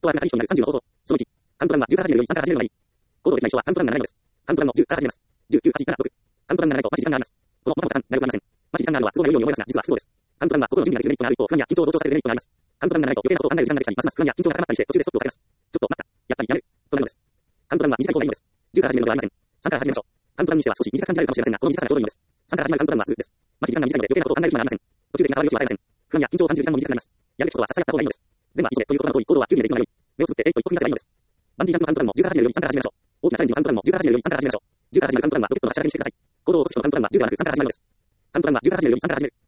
とは中に人になる30の方法。その1、カウントダウンは10から始めるより3から始めるのがいい。行動できない人はカウントダウンが長いのです。カウントダウンの10から始めます。10、9、8、7、6。カウントダウンが長いとマジ時間があります。この元々長いボタン、なることはありません。マジ時間があるのは都合が良いように思いますが、実は不都合です。カウントダウンは心の準備ができるメリットがある一方、不安や緊張を増長させるデメリットがあります。カウントダウンが長いと余計なことを考える時間ができたり、ますます不安や緊張が高まったりして途中でストップをかけます。ちょっと待った。やっぱりやめる。となるのです。カウントダウンは短い方がいいのです。10から始めるのではありません。3から始めましょう。カウントダウンにしては少し短く感じられるかもしれませんが、この短さがちょうどいいのです。3から始まるカウントダウンはすぐです。マジ時間が短いので余計なことを考える暇がありません。途中で変わる余地はありません。不安や緊張を感じる時間も短くなります。やるべきことはささやった方がいいのです。全部は急いでということの通り、行動は急にできるのが良い。目をつぶって一歩踏み出せばいいのです。バンジージャンプのカウントダウンも10から始めるより3から始めましょう。大きなチャレンジのカウントダウンも10から始めるより3から始めましょう。10から始めるカウントダウンはロケットが下がりにしてください。行動を起こす人のカウントダウンは10ではなく3から始めるのです。カウントダウンは10から始めるより3から始める。